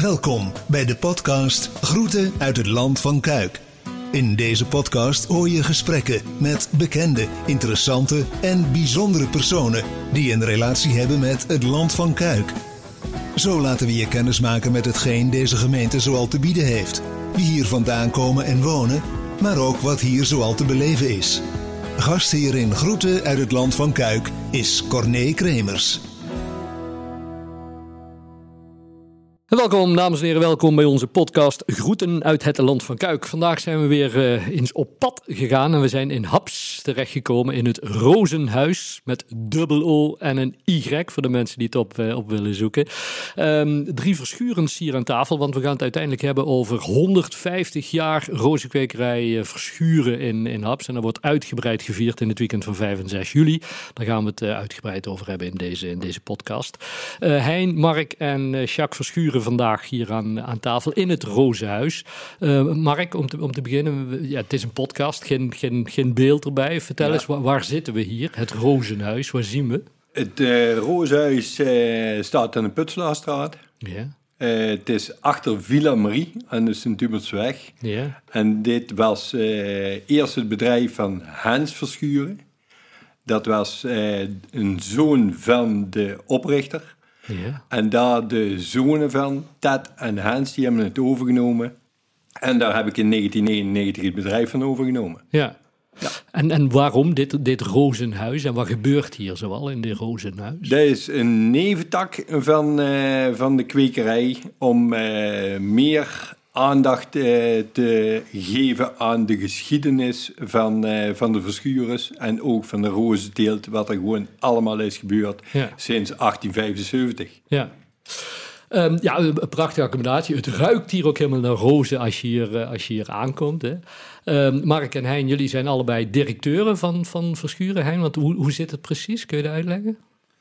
Welkom bij de podcast Groeten uit het Land van Kuik. In deze podcast hoor je gesprekken met bekende, interessante en bijzondere personen die een relatie hebben met het Land van Kuik. Zo laten we je kennis maken met hetgeen deze gemeente zoal te bieden heeft. Wie hier vandaan komen en wonen, maar ook wat hier zoal te beleven is. Gastheer in Groeten uit het Land van Kuik is Corné Kremers. Welkom, dames en heren, welkom bij onze podcast Groeten uit het Land van Kuik. Vandaag zijn we weer eens op pad gegaan en we zijn in Haps terechtgekomen in het Rozenhuis met dubbel O en een Y voor de mensen die het op willen zoeken. 3 Verschuurens hier aan tafel, want we gaan het uiteindelijk hebben over 150 jaar rozenkwekerij Verschuren in Haps. En dat wordt uitgebreid gevierd in het weekend van 5 en 6 juli. Daar gaan we het uitgebreid over hebben in deze podcast. Hein, Mark en Jacques Verschuren vandaag hier aan tafel in het Rozenhuis. Mark, om te beginnen, het is een podcast, geen beeld erbij. Vertel eens, waar zitten we hier? Het Rozenhuis, waar zien we? Het Rozenhuis staat aan de Putselaarstraat. Ja. Het is achter Villa Marie aan de Sint-Hubertsweg. Ja. En dit was eerst het bedrijf van Hans Verschuren. Dat was een zoon van de oprichter. Ja. En daar de zonen van, Ted en Hans, die hebben het overgenomen. En daar heb ik in 1991 het bedrijf van overgenomen. Ja. Ja. En waarom dit Rozenhuis? En wat gebeurt hier zoal in dit Rozenhuis? Dat is een neventak van de kwekerij om meer aandacht te geven aan de geschiedenis van de Verschurers en ook van de rozenteelt, wat er gewoon allemaal is gebeurd sinds 1875. Ja. Een prachtige accommodatie. Het ruikt hier ook helemaal naar rozen als je hier aankomt. Hè. Mark en Hein, jullie zijn allebei directeuren van Verschuren. Hein, want hoe zit het precies? Kun je dat uitleggen?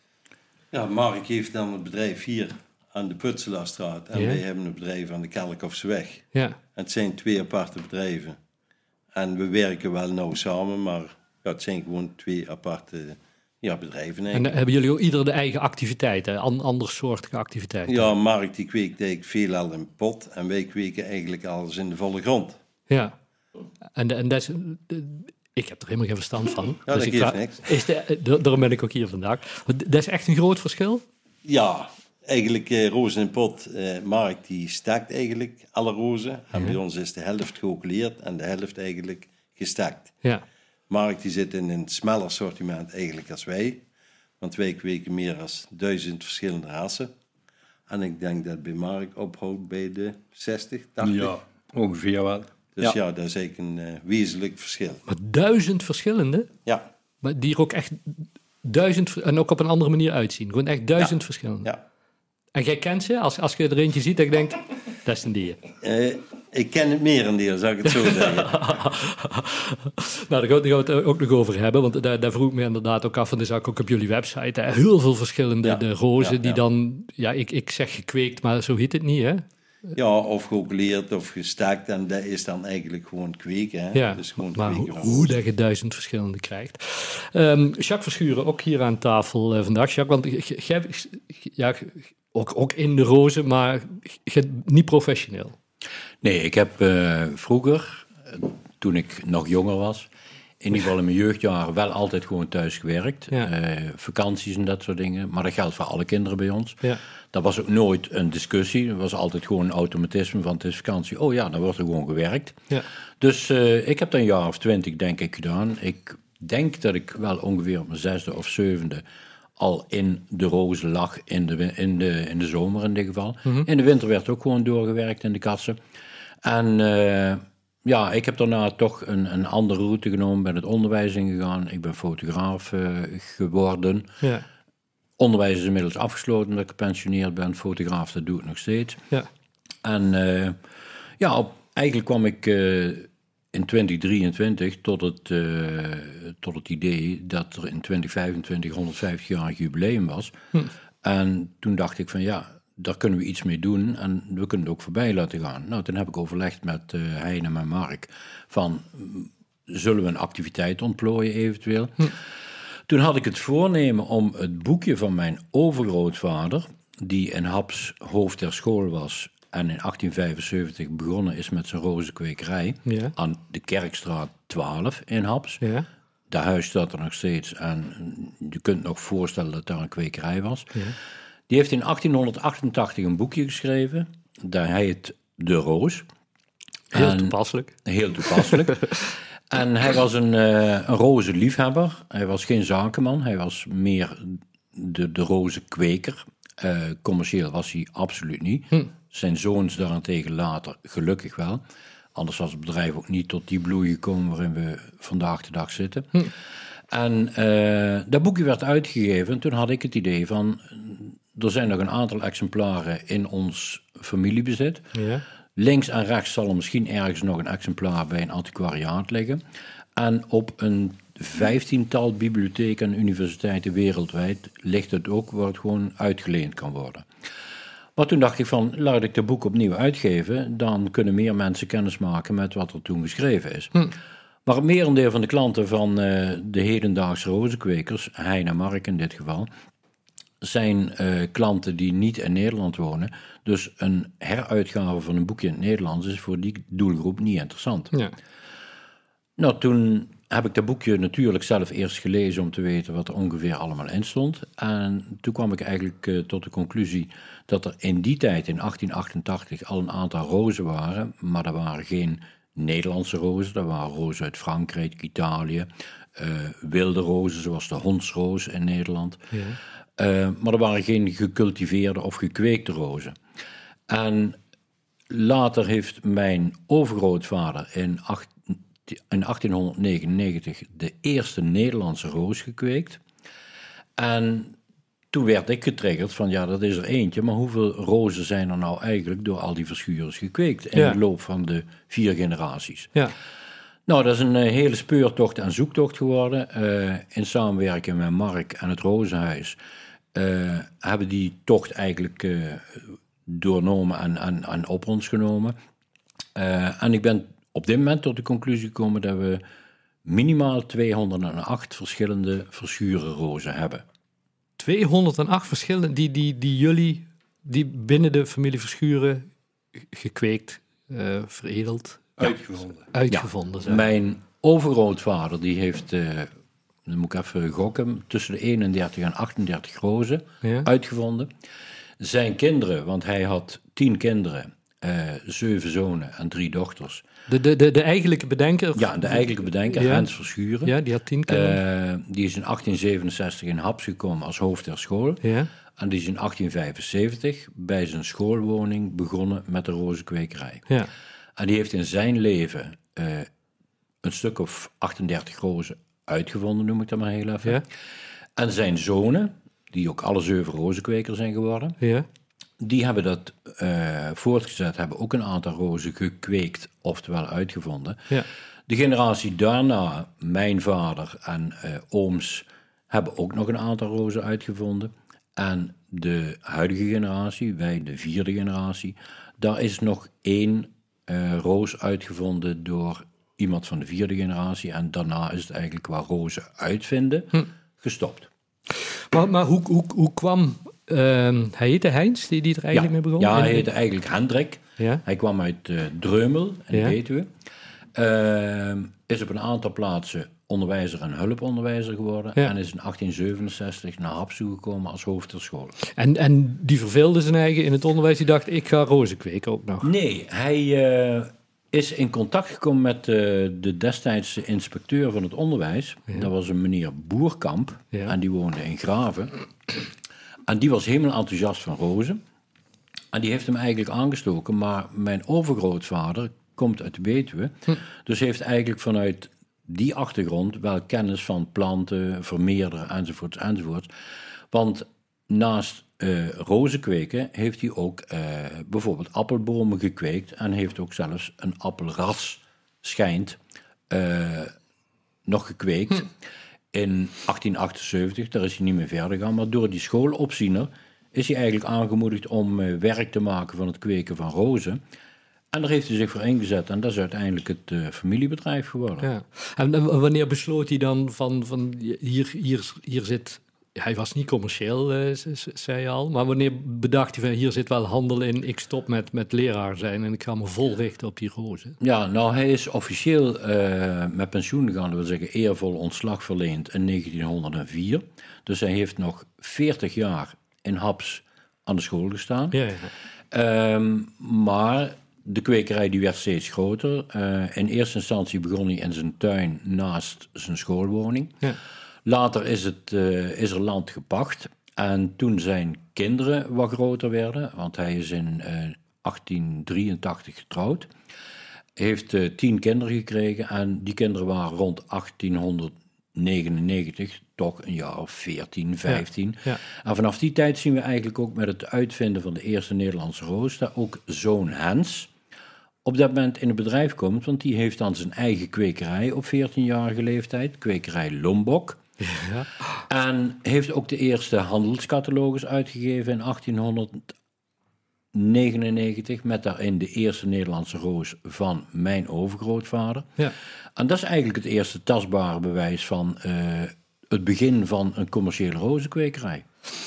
Ja, Mark heeft dan het bedrijf hier aan de Putselaarstraat. En wij hebben het bedrijf aan de Kerkhofseweg. Ja. En het zijn 2 aparte bedrijven. En we werken wel nauw samen, maar het zijn gewoon 2 aparte bedrijven. Eigenlijk. En hebben jullie ook ieder de eigen activiteiten, andersoortige activiteiten? Ja, Mark die kweekt eigenlijk veelal in pot en wij kweken eigenlijk alles in de volle grond. Ja, en dat is... Ik heb er helemaal geen verstand van. Ja, dus dat geeft niks. Daarom ben ik ook hier vandaag. Dat is echt een groot verschil? Ja, eigenlijk rozen in pot. Mark die stakt eigenlijk alle rozen. En bij ons is de helft geoculeerd en de helft eigenlijk gestakt. Ja. Mark die zit in een smeller assortiment eigenlijk als wij. Want wij kweken meer dan 1000 verschillende rassen. En ik denk dat bij Mark ophoudt bij de 60, 80. Ja, ongeveer wel. Dus dat is eigenlijk een wezenlijk verschil. Maar 1000 verschillende? Ja. Maar die er ook echt 1000 en ook op een andere manier uitzien. Gewoon echt 1000 verschillende. Ja. En jij kent ze? Als je er eentje ziet, dat je denkt, dat is een dier. Ik ken het merendeel, zou ik het zo zeggen. Nou, daar gaan we het ook nog over hebben. Want daar vroeg ik me inderdaad ook af. En dan zag ik ook op jullie website heel veel verschillende de rozen. Die dan, ik zeg gekweekt, maar zo heet het niet, hè? Ja, of geoculeerd of gestakt. En dat is dan eigenlijk gewoon kweken. Hè? Ja, dus gewoon maar kweken hoe dat je 1000 verschillende krijgt. Jacques Verschuren, ook hier aan tafel vandaag. Jacques, want jij... Ook in de rozen, maar niet professioneel. Nee, ik heb vroeger, toen ik nog jonger was, in ieder geval in mijn jeugdjaren wel altijd gewoon thuis gewerkt. Ja. Vakanties en dat soort dingen. Maar dat geldt voor alle kinderen bij ons. Ja. Dat was ook nooit een discussie. Dat was altijd gewoon een automatisme van het is vakantie. Oh ja, dan wordt er gewoon gewerkt. Ja. Dus ik heb dat een jaar of 20 denk ik gedaan. Ik denk dat ik wel ongeveer op mijn 6e of 7e al in de rozen lag in de zomer in dit geval. Mm-hmm. In de winter werd ook gewoon doorgewerkt in de kassen. En ik heb daarna toch een andere route genomen, ben het onderwijs ingegaan. Ik ben fotograaf geworden. Ja. Onderwijs is inmiddels afgesloten omdat ik gepensioneerd ben. Fotograaf, dat doe ik nog steeds. Ja. En eigenlijk kwam ik in 2023 tot het idee dat er in 2025 150-jarig jubileum was. En toen dacht ik van daar kunnen we iets mee doen en we kunnen het ook voorbij laten gaan. Nou, toen heb ik overlegd met Hein en met Mark van, zullen we een activiteit ontplooien eventueel? Toen had ik het voornemen om het boekje van mijn overgrootvader, die in Haps hoofd der school was en in 1875 begonnen is met zijn rozenkwekerij aan de Kerkstraat 12 in Haps. Ja. De huis staat er nog steeds en je kunt nog voorstellen dat daar een kwekerij was. Ja. Die heeft in 1888 een boekje geschreven, dat heet De Roos. Heel toepasselijk. Heel toepasselijk. En hij was een rozenliefhebber. Hij was geen zakenman. Hij was meer de rozenkweker. Commercieel was hij absoluut niet. Zijn zoons daarentegen later gelukkig wel. Anders was het bedrijf ook niet tot die bloei gekomen waarin we vandaag de dag zitten. En dat boekje werd uitgegeven. En toen had ik het idee van, er zijn nog een aantal exemplaren in ons familiebezit. Ja. Links en rechts zal er misschien ergens nog een exemplaar bij een antiquariaat liggen. En op een 15-tal bibliotheken en universiteiten wereldwijd ligt het ook, waar het gewoon uitgeleend kan worden. Maar toen dacht ik van, laat ik het boek opnieuw uitgeven, dan kunnen meer mensen kennis maken met wat er toen geschreven is. Maar het merendeel van de klanten van de hedendaagse rozenkwekers, Hein en Mark in dit geval, zijn klanten die niet in Nederland wonen. Dus een heruitgave van een boekje in het Nederlands is voor die doelgroep niet interessant. Ja. Nou, toen heb ik dat boekje natuurlijk zelf eerst gelezen om te weten wat er ongeveer allemaal in stond. En toen kwam ik eigenlijk tot de conclusie dat er in die tijd, in 1888, al een aantal rozen waren. Maar dat waren geen Nederlandse rozen, dat waren rozen uit Frankrijk, Italië. Wilde rozen, zoals de hondsroos in Nederland. Ja. Maar er waren geen gecultiveerde of gekweekte rozen. En later heeft mijn overgrootvader in 1899 de eerste Nederlandse roos gekweekt. En toen werd ik getriggerd van, ja, dat is er eentje, maar hoeveel rozen zijn er nou eigenlijk door al die verschuurders gekweekt in de loop van de 4 generaties? Ja. Nou, dat is een hele speurtocht en zoektocht geworden. In samenwerking met Mark en het Rozenhuis hebben die tocht eigenlijk doornomen en op ons genomen. En ik ben op dit moment tot de conclusie gekomen dat we minimaal 208 verschillende verschurenrozen hebben. 208 verschillende die jullie binnen de familie Verschuren gekweekt, veredeld, uitgevonden zijn. Mijn overgrootvader die heeft, dan moet ik even gokken, tussen de 31 en 38 rozen uitgevonden. Zijn kinderen, want hij had 10 kinderen, 7 zonen en 3 dochters. De eigenlijke bedenker? Ja, de eigenlijke bedenker, Hens Verschuren. Ja, die had 10 kinderen. Die is in 1867 in Haps gekomen als hoofd der school. Ja. En die is in 1875 bij zijn schoolwoning begonnen met de rozenkwekerij. Ja. En die heeft in zijn leven een stuk of 38 rozen uitgevonden, noem ik dat maar heel even. Ja. En zijn zonen, die ook alle 7 rozenkwekers zijn geworden, die hebben dat voortgezet, hebben ook een aantal rozen gekweekt, oftewel uitgevonden. Ja. De generatie daarna, mijn vader en ooms, hebben ook nog een aantal rozen uitgevonden. En de huidige generatie, wij de 4e generatie, daar is nog 1 roos uitgevonden door iemand van de 4e generatie. En daarna is het eigenlijk qua rozen uitvinden gestopt. Maar hoe kwam... hij heette Heinz, die er eigenlijk mee begon? Ja, hij heette eigenlijk Hendrik. Ja? Hij kwam uit Dreumel in Betuwe. Is op een aantal plaatsen onderwijzer en hulponderwijzer geworden. Ja. En is in 1867 naar Haps gekomen als hoofd der school. En die verveelde zijn eigen in het onderwijs. Die dacht, ik ga rozen kweken ook nog. Nee, hij is in contact gekomen met de destijdse inspecteur van het onderwijs. Ja. Dat was een meneer Boerkamp. Ja. En die woonde in Graven. En die was helemaal enthousiast van rozen. En die heeft hem eigenlijk aangestoken. Maar mijn overgrootvader komt uit de Betuwe. Dus heeft eigenlijk vanuit die achtergrond wel kennis van planten, vermeerderen enzovoorts. Want naast rozen kweken heeft hij ook bijvoorbeeld appelbomen gekweekt. En heeft ook zelfs een appelras, schijnt, nog gekweekt. In 1878, daar is hij niet meer verder gegaan. Maar door die schoolopziener is hij eigenlijk aangemoedigd om werk te maken van het kweken van rozen. En daar heeft hij zich voor ingezet. En dat is uiteindelijk het familiebedrijf geworden. Ja. En wanneer besloot hij dan van hier zit hij was niet commercieel, zei je al. Maar wanneer bedacht hij van, hier zit wel handel in, ik stop met leraar zijn en ik ga me vol richten op die rozen? Ja, nou, hij is officieel met pensioen gegaan, dat wil zeggen eervol ontslag verleend in 1904. Dus hij heeft nog 40 jaar in Haps aan de school gestaan. Ja. Maar de kwekerij die werd steeds groter. In eerste instantie begon hij in zijn tuin naast zijn schoolwoning. Ja. Later is er land gepacht. En toen zijn kinderen wat groter werden, want hij is in 1883 getrouwd, heeft 10 kinderen gekregen en die kinderen waren rond 1899 toch een jaar of 14, 15. Ja. En vanaf die tijd zien we eigenlijk ook met het uitvinden van de eerste Nederlandse roos, dat ook zoon Hens op dat moment in het bedrijf komt, want die heeft dan zijn eigen kwekerij op 14-jarige leeftijd, kwekerij Lombok. Ja. En heeft ook de eerste handelscatalogus uitgegeven in 1899, met daarin de eerste Nederlandse roos van mijn overgrootvader. Ja. En dat is eigenlijk het eerste tastbare bewijs van het begin van een commerciële rozenkwekerij.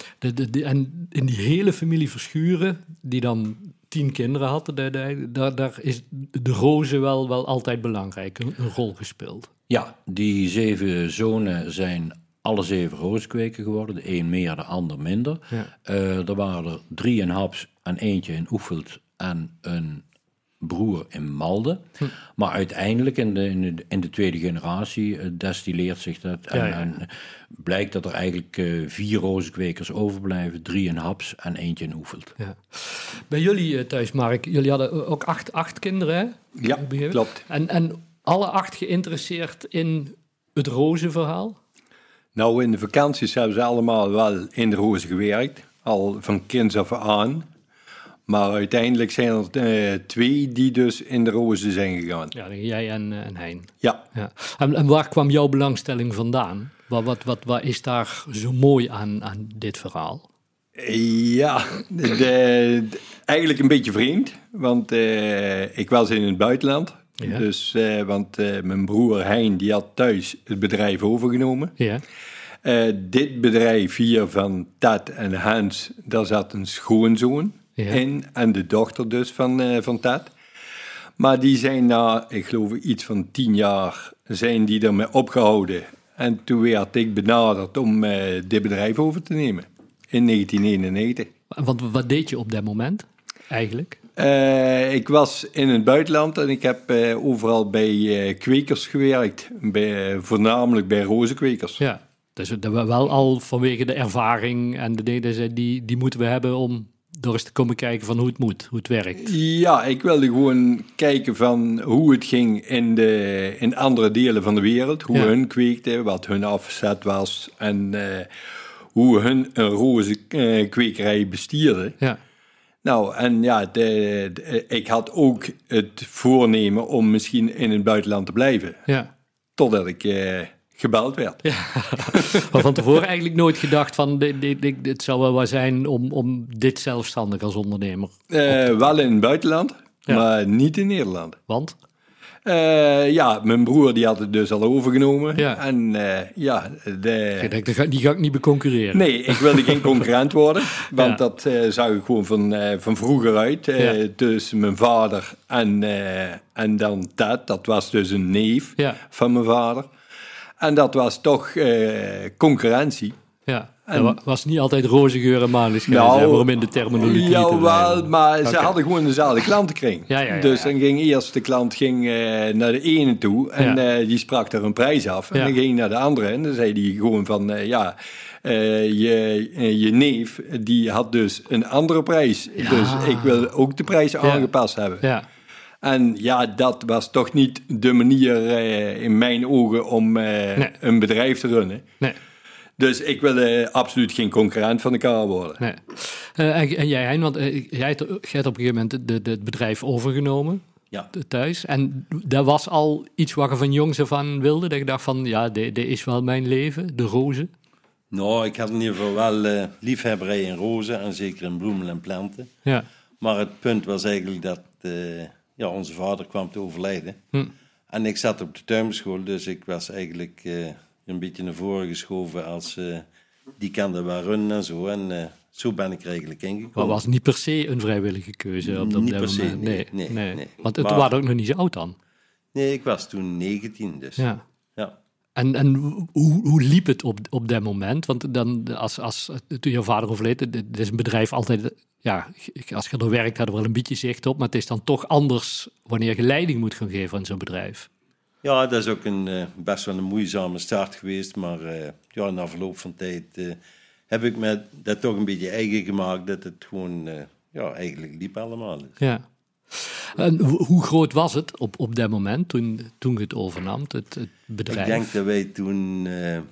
En in die hele familie Verschuren, die dan 10 kinderen had, daar is de roze wel altijd belangrijk, een rol gespeeld. Ja, die 7 zonen zijn alle 7 rozenkweker geworden. De een meer, de ander minder. Ja. Er waren er 3 in Haps en eentje in Oefeld en een broer in Malden. Maar uiteindelijk in de tweede generatie destilleert zich dat. En blijkt dat er eigenlijk 4 rozenkwekers overblijven. 3 in Haps en eentje in Oefeld. Ja. Bij jullie thuis, Mark, jullie hadden ook 8 kinderen, hè? Ja, klopt. En alle 8 geïnteresseerd in het rozenverhaal? Nou, in de vakanties hebben ze allemaal wel in de rozen gewerkt. Al van kinds af aan. Maar uiteindelijk zijn er 2 die dus in de rozen zijn gegaan. Ja, jij en Hein. Ja. En waar kwam jouw belangstelling vandaan? Wat is daar zo mooi aan dit verhaal? Ja, eigenlijk een beetje vreemd. Want ik was in het buitenland. Ja. Dus, want mijn broer Hein die had thuis het bedrijf overgenomen. Ja. Dit bedrijf hier van Tat en Hans, daar zat een schoonzoon in. En de dochter dus van Tat. Maar die zijn na, ik geloof iets van 10 jaar, zijn die ermee opgehouden. En toen werd ik benaderd om dit bedrijf over te nemen. In 1991. Want wat deed je op dat moment eigenlijk? Ik was in het buitenland en ik heb overal bij kwekers gewerkt. Voornamelijk bij rozenkwekers. Ja, dus wel al vanwege de ervaring en de dingen die moeten we hebben om door eens te komen kijken van hoe het moet, hoe het werkt. Ja, ik wilde gewoon kijken van hoe het ging in andere delen van de wereld. Hoe hun kweekten, wat hun afzet was en hoe hun een rozenkwekerij bestierden. Ja. Nou, en ja, ik had ook het voornemen om misschien in het buitenland te blijven. Ja. Totdat ik gebeld werd. Ja. Maar van tevoren eigenlijk nooit gedacht van, dit zou wel wat zijn om dit zelfstandig als ondernemer? Wel in het buitenland, maar niet in Nederland. Want? Mijn broer die had het dus al overgenomen. Ja. En die ga ik niet beconcurreren. Nee, ik wilde geen concurrent worden. Want dat zag ik gewoon van vroeger uit. Tussen mijn vader en dan Ted. Dat was dus een neef van mijn vader. En dat was toch concurrentie. Ja, dat was niet altijd roze geur en maneschijn, waarom in de terminologie jawel, maar ze hadden gewoon dezelfde klantenkring. Dus dan ging eerst de klant naar de ene toe en die sprak daar een prijs af. En dan ging hij naar de andere en dan zei hij gewoon van, je neef, die had dus een andere prijs. Ja. Dus ik wil ook de prijs aangepast hebben. Ja. En ja, dat was toch niet de manier in mijn ogen om een bedrijf te runnen. Nee. Dus ik wilde absoluut geen concurrent van elkaar worden. Nee. En jij, Hein, want jij hebt op een gegeven moment het bedrijf overgenomen thuis. En dat was al iets wat je van jongs af aan wilde? Dat je dacht van, dit is wel mijn leven, de rozen? Nou, ik had in ieder geval wel liefhebberij in rozen en zeker in bloemen en planten. Ja. Maar het punt was eigenlijk dat onze vader kwam te overlijden. En ik zat op de tuinschool, dus ik was eigenlijk een beetje naar voren geschoven als die kan er wel runnen en zo. En zo ben ik er eigenlijk ingekomen. Maar was niet per se een vrijwillige keuze op dat Niet per se, moment? nee. Want het waren ook nog niet zo oud dan? Nee, ik was toen 19, dus. Ja. Ja. En hoe liep het op dat moment? Want dan, toen je vader overleed, het is een bedrijf altijd... Ja, als je er werkt, had er wel een beetje zicht op, maar het is dan toch anders wanneer je leiding moet gaan geven aan zo'n bedrijf. Ja, dat is ook best wel een moeizame start geweest, maar na verloop van tijd heb ik me dat toch een beetje eigen gemaakt, dat het gewoon eigenlijk liep allemaal. Ja. En hoe groot was het op dat moment toen je het overnam, het bedrijf? Ik denk dat wij toen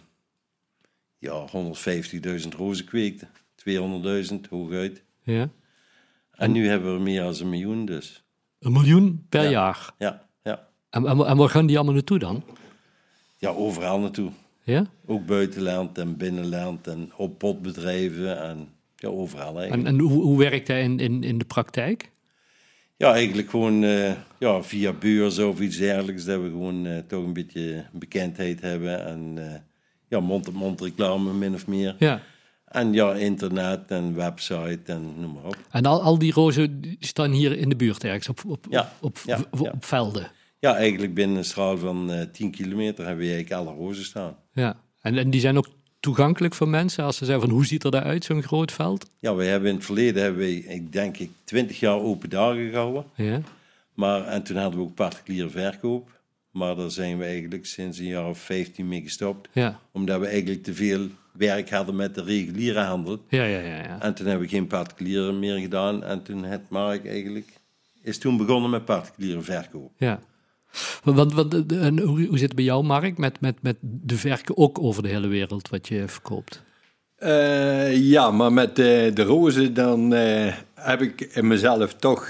150.000 rozen kweekten, 200.000 hooguit. Ja. En nu hebben we meer dan 1 miljoen dus. 1 miljoen per jaar? Ja. En waar gaan die allemaal naartoe dan? Ja, overal naartoe. Ja? Ook buitenland en binnenland en op potbedrijven en overal eigenlijk. En hoe werkt dat in de praktijk? Ja, eigenlijk gewoon via beurzen of iets dergelijks, dat we gewoon toch een beetje bekendheid hebben en mond-op-mond reclame min of meer. Ja. En internet en website en noem maar op. En al die rozen die staan hier in de buurt ergens op velden? Ja, eigenlijk binnen een straal van 10 kilometer hebben we eigenlijk alle rozen staan. Ja, en die zijn ook toegankelijk voor mensen als ze zeggen van hoe ziet er dat uit, zo'n groot veld? Ja, we hebben in het verleden, ik denk 20 jaar open dagen gehouden. Ja. En toen hadden we ook particuliere verkoop. Maar daar zijn we eigenlijk sinds een jaar of 15 mee gestopt. Ja. Omdat we eigenlijk te veel werk hadden met de reguliere handel. Ja. En toen hebben we geen particuliere meer gedaan. En toen is toen begonnen met particuliere verkoop. Ja. Want hoe zit het bij jou, Mark, met de verken ook over de hele wereld wat je verkoopt? Maar met de rozen dan heb ik in mezelf toch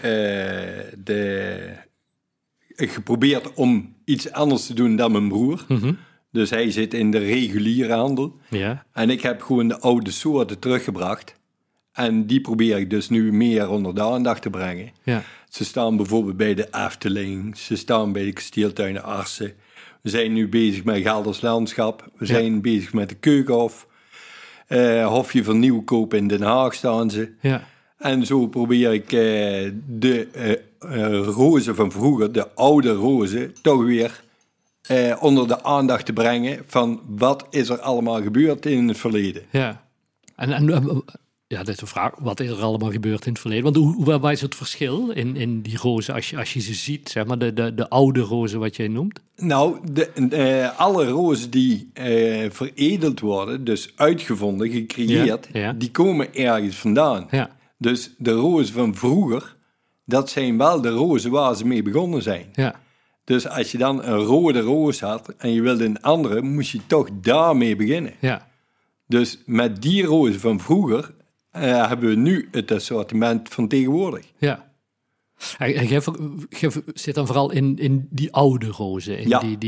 geprobeerd om iets anders te doen dan mijn broer. Mm-hmm. Dus hij zit in de reguliere handel. Ja. En ik heb gewoon de oude soorten teruggebracht. En die probeer ik dus nu meer onder de aandacht te brengen. Ja. Ze staan bijvoorbeeld bij de Efteling. Ze staan bij de kasteeltuinen Arsen. We zijn nu bezig met Gelders Landschap. We zijn bezig met de Keukenhof. Hofje van Nieuwkoop in Den Haag staan ze. Ja. En zo probeer ik de rozen van vroeger, de oude rozen, toch weer onder de aandacht te brengen van wat is er allemaal gebeurd in het verleden. Ja, dat is een vraag. Wat is er allemaal gebeurd in het verleden? Want waar is het verschil in die rozen als je ze ziet, zeg maar, de oude rozen wat jij noemt? Nou, alle rozen die veredeld worden, dus uitgevonden, gecreëerd, die komen ergens vandaan. Ja. Dus de rozen van vroeger, dat zijn wel de rozen waar ze mee begonnen zijn. Ja. Dus als je dan een rode roos had en je wilde een andere, moest je toch daarmee beginnen. Ja. Dus met die rozen van vroeger hebben we nu het assortiment van tegenwoordig. Ja. En jij zit dan vooral in die oude rozen.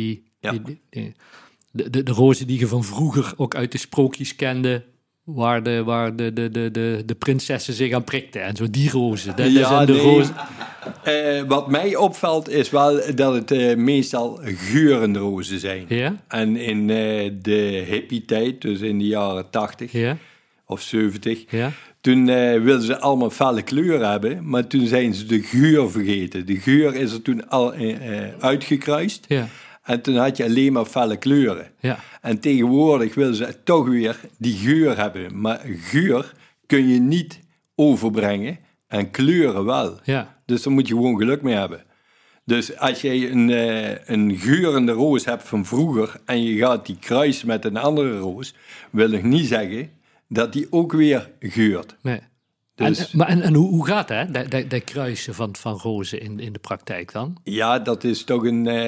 De rozen die je van vroeger ook uit de sprookjes kende, waar de prinsessen zich aan prikten en zo, die rozen. Rozen. Wat mij opvalt is wel dat het meestal geurende rozen zijn. Ja? En in de hippie-tijd, dus in de jaren 80 of 70, toen wilden ze allemaal felle kleuren hebben, maar toen zijn ze de geur vergeten. De geur is er toen al uitgekruist. Ja. En toen had je alleen maar felle kleuren. Ja. En tegenwoordig willen ze toch weer die geur hebben. Maar geur kun je niet overbrengen en kleuren wel. Ja. Dus daar moet je gewoon geluk mee hebben. Dus als jij een geurende roos hebt van vroeger en je gaat die kruisen met een andere roos, wil ik niet zeggen dat die ook weer geurt. Nee. Dus, en hoe gaat dat kruisen van rozen in de praktijk dan? Ja, dat is toch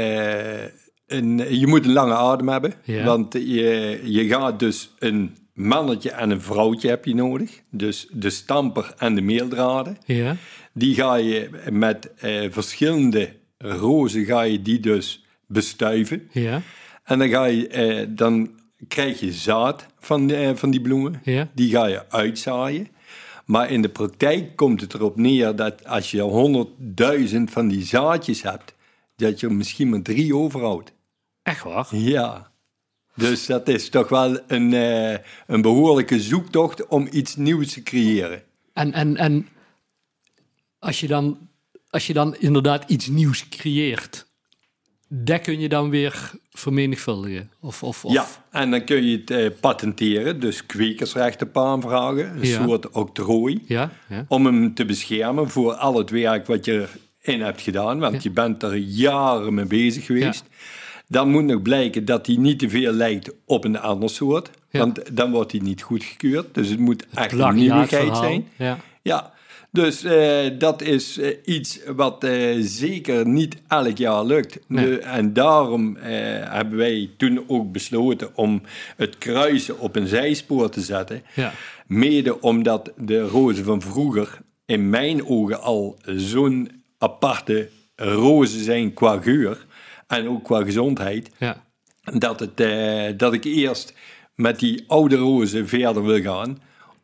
je moet een lange adem hebben. Ja. Want je gaat dus een mannetje en een vrouwtje heb je nodig. Dus de stamper en de meeldraden. Ja. Die ga je met verschillende rozen ga je die dus bestuiven. Ja. En dan krijg je zaad van die bloemen. Ja. Die ga je uitzaaien. Maar in de praktijk komt het erop neer dat als je 100.000 van die zaadjes hebt, dat je er misschien maar 3 overhoudt. Echt waar? Ja. Dus dat is toch wel een behoorlijke zoektocht om iets nieuws te creëren. En als je dan inderdaad iets nieuws creëert, dat kun je dan weer vermenigvuldigen? Of... Ja, en dan kun je het patenteren, dus kwekersrechten aanvragen, een soort octrooi, om hem te beschermen voor al het werk wat je erin hebt gedaan, want je bent er jaren mee bezig geweest. Ja. Dan moet nog blijken dat hij niet te veel lijkt op een ander soort, want dan wordt hij niet goedgekeurd. Dus het moet echt een nieuwigheid zijn. Ja. Dus dat is iets wat zeker niet elk jaar lukt. Nee. En daarom hebben wij toen ook besloten om het kruisen op een zijspoor te zetten. Ja. Mede omdat de rozen van vroeger in mijn ogen al zo'n aparte rozen zijn qua geur en ook qua gezondheid. Ja. Dat ik eerst met die oude rozen verder wil gaan.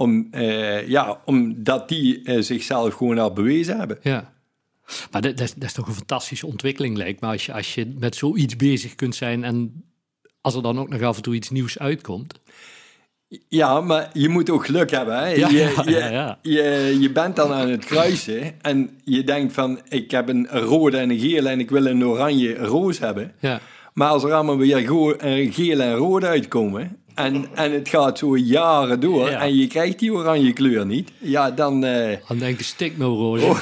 Omdat die zichzelf gewoon al bewezen hebben. Ja. Maar dat is toch een fantastische ontwikkeling, lijkt me. Als je met zoiets bezig kunt zijn en als er dan ook nog af en toe iets nieuws uitkomt. Ja, maar je moet ook geluk hebben. Hè? Je bent dan aan het kruisen en je denkt van, ik heb een rode en een gele en ik wil een oranje roos hebben. Ja. Maar als er allemaal weer gele en rode uitkomen en het gaat zo jaren door en je krijgt die oranje kleur niet, ja, dan denk je, stik nou roze.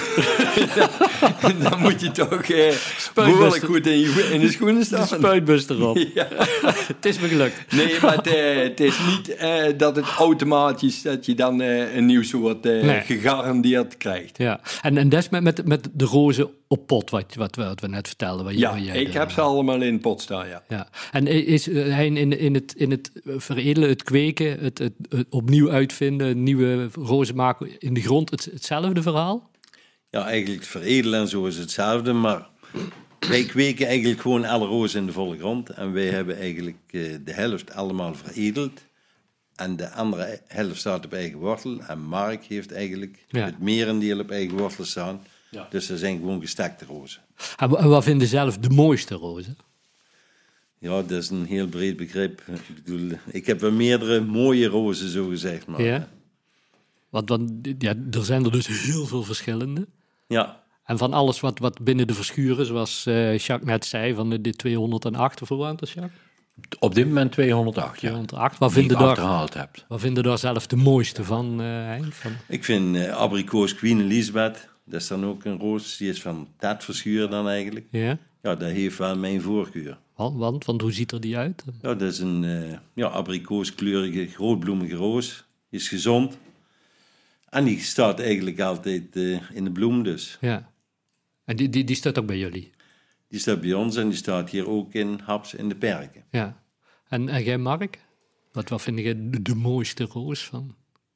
Dan moet je toch behoorlijk goed in de schoenen staan. De spuitbus erop. Ja. Het is me gelukt. Nee, maar het is niet dat het automatisch dat je dan een nieuw soort gegarandeerd krijgt. Ja. En dat is met de rozen op pot, wat we net vertelden. Ik heb ze allemaal in pot staan, ja. En is hij in het veredelen, het kweken, het opnieuw uitvinden, nieuwe rozen maken in de grond, hetzelfde verhaal? Ja, eigenlijk veredelen en zo is hetzelfde, maar wij kweken eigenlijk gewoon alle rozen in de volle grond. En wij hebben eigenlijk de helft allemaal veredeld. En de andere helft staat op eigen wortel. En Mark heeft eigenlijk het merendeel op eigen wortel staan. Ja. Dus er zijn gewoon gestekte rozen. En wat vinden zelf de mooiste rozen? Ja, dat is een heel breed begrip. Ik heb wel meerdere mooie rozen, zo gezegd. Maar, ja. Want er zijn er dus heel veel verschillende. Ja. En van alles wat binnen de verschuren, zoals Jacques net zei, van de 208, of hoe aan het, Jacques? Op dit moment 208, 208. Wat vinden daar zelf de mooiste van, Hein? Ik vind abrikoos Queen Elizabeth, dat is dan ook een roos, die is van dat verschuur dan eigenlijk. Ja? Ja, dat heeft wel mijn voorkeur. Want hoe ziet er die uit? Ja, dat is een abrikooskleurige, grootbloemige roos. Die is gezond. En die staat eigenlijk altijd in de bloem dus. Ja. En die staat ook bij jullie? Die staat bij ons en die staat hier ook in Haps in de Perken. Ja. En jij, Mark? Wat vind je de mooiste roos van